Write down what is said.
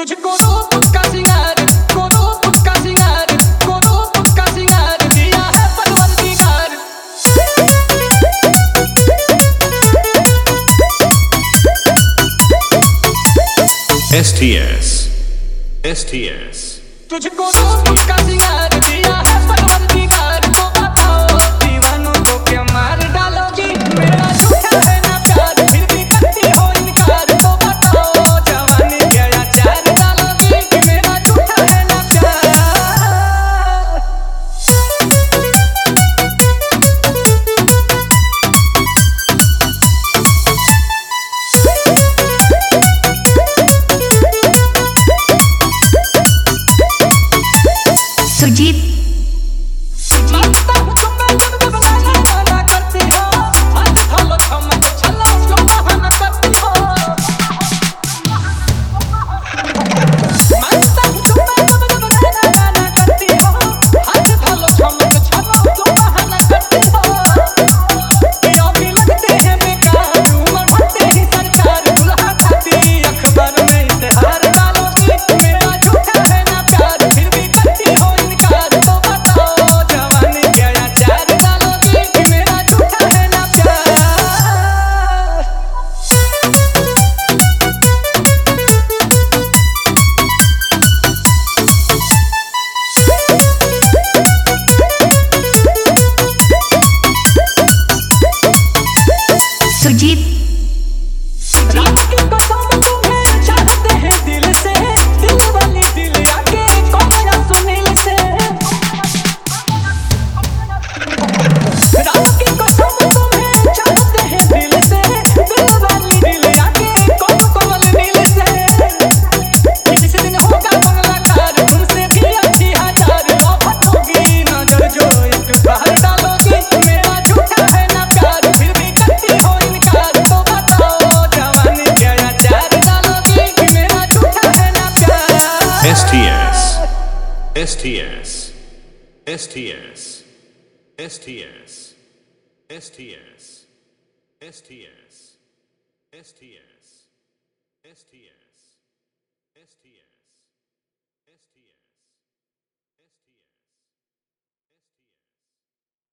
तुझको रूप का सिंगार, को रूप का सिंगार, को रूप का सिंगार दिया है परवरदिगार। STS STS तुझको रूप का सिंगार दिया है परवरदिगार। तो बताओ दीवानों को क्या मार डालोगी, मेरा झूठा है ना प्यार फिर भी करती हो इनकार। तो बताओ जवानी क्या अचार डालोगी कि मेरा झूठा है ना प्यार। सुजीत सुजीत रात की कसम तुम्हें चाहते हैं दिल से, दिल वाली दिल आके कौन सुनील से। रात की कसम तुम्हें चाहते हैं दिल से, दिल वाली दिल आके कौन नील से। किसी दिन होगा बंगलाकार तुमसे भी अच्छी हजार। आफत होगी नजर जो एक बार डालोगी, मेरा झूठा है ना प्यार फिर भी करती हो इनकार। तो बताओ जवानी क्या अचार डालोगी कि मेरा झूठा है ना प्यार। STS STS STS STS STS STS STS STS STS STS